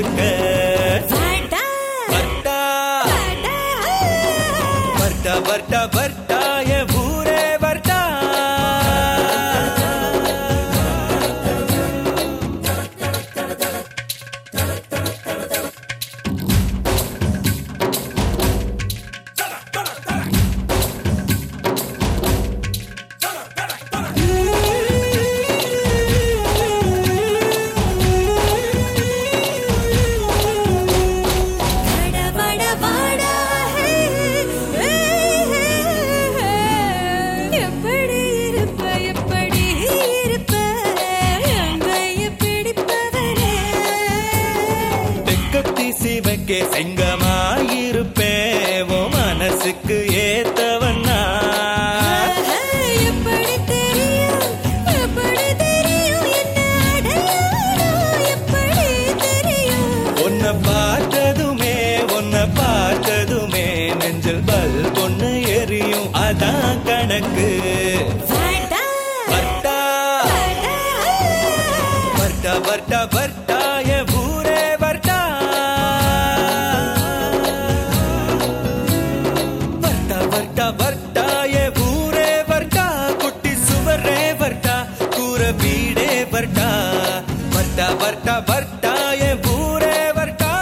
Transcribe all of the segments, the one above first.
கொடுக்க வர்ட்டா வர்ட்டா வர்ட்டா என் ஊரே வர்ட்டா செங்கமாயிருப்பேன் மனசுக்கு ஏத்தவன்னா எப்படி தெரியும் எப்படி தெரியும் உன்னை பார்த்ததுமே நெஞ்சல் பல் பொண்ணு எரியும் அதான் கணக்கு வர்ட்டா வர்ட்டா வர்ட்டா வர்ட்டா என் ஊரே வர்ட்டா வர்ட்டா ஏ ஊரே வர்ட்டா குட்டி சுவரே வர்ட்டா கூற வீடே வர்ட்டா வர்ட்டா வர்ட்டா வர்ட்டா ஏ ஊரே வர்ட்டா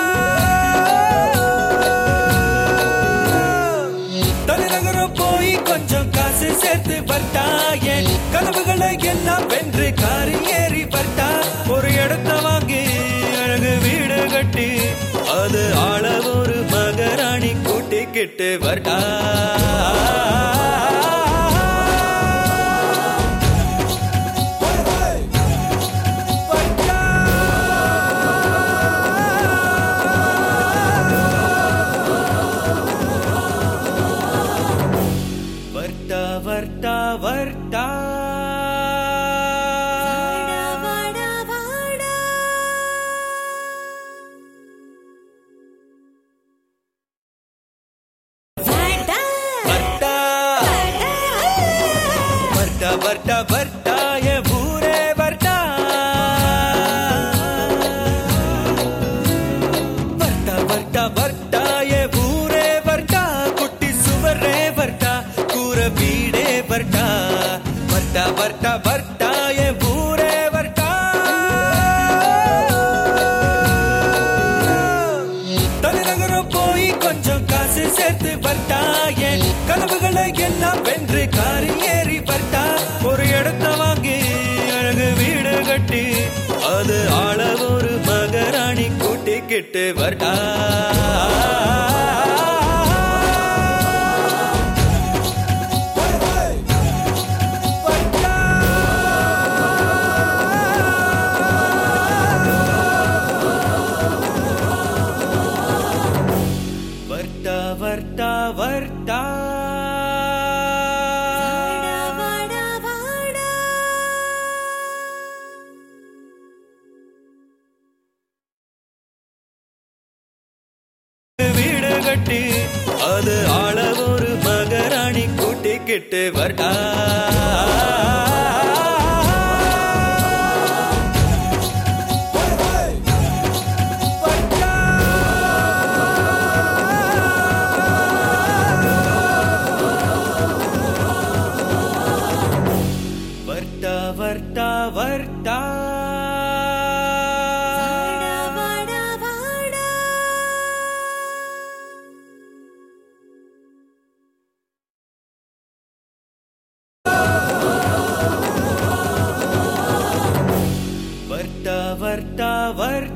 தலைநகரம் போய் கொஞ்சம் காசு சேர்த்து வர்ட்டா என் கனவுகளை எல்லாம் வென்று காரி ஏறி வர்ட்டா ஒரு இடத்த வாங்கி அழகு வீடு கட்டி அது ஆள ஒரு மகராணி கூட்டிக்கிட்டு வர்ட்டா வர்ட்டா வர்ட்டா வர்ட்டா வர்ட்டா வர்ட்டா என் ஊரே வர்ட்டா வர்ட்டா வர்ட்டா வர்ட்டா என் ஊரே வர்ட்டா குட்டி சுவரே வர்ட்டா கூற வீடே வர்ட்டா வர்ட்டா வர்ட்டா வர்ட்டா என் ஊரே வர்ட்டா தலைநகரம் போய் கொஞ்சம் காசு சேர்த்து வர்ட்டா என் கனவுகளை எல்லாம் வென்று காரி ஏறி வர்ட்டா ஒரு இடத்த வாங்கி அழகு வீடு கட்டி அது ஆள ஒரு மகராணி கூட்டிக்கிட்டு வர்ட்டா வர்ட்டா வர்ட்டா வர்ட்டா வீடு கட்டி அது ஆள ஒரு மகராணி கூட்டிக்கிட்டு வர்ட்டா வர்ட்டா வர்ட்டா வர்ட்டா வர்ட்டா வர்ட்டா வர்ட்டா